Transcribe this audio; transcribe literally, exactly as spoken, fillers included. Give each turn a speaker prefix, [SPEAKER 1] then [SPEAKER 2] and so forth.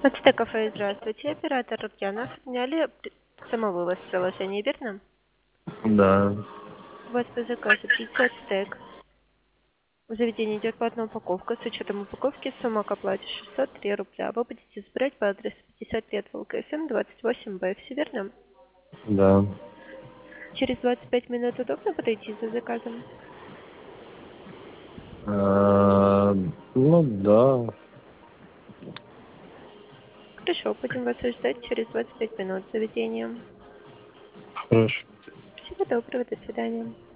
[SPEAKER 1] Ацтек кафе, здравствуйте. Оператор Рукьянов. Сняли самовывоз в приложении, верно?
[SPEAKER 2] Да.
[SPEAKER 1] У вас по заказу пицца Ацтек. В заведении идет платная упаковка. С учетом упаковки сумма к оплате шестьсот три рубля. Вы будете забирать по адресу пятьдесят лет ВЛКСМ, двадцать восемь Б. Все верно?
[SPEAKER 2] Да.
[SPEAKER 1] Через двадцать пять минут удобно подойти за заказом?
[SPEAKER 2] А, ну да.
[SPEAKER 1] Хорошо, будем вас ждать через двадцать пять минут с заведением.
[SPEAKER 2] Хорошо.
[SPEAKER 1] Всего доброго, до свидания.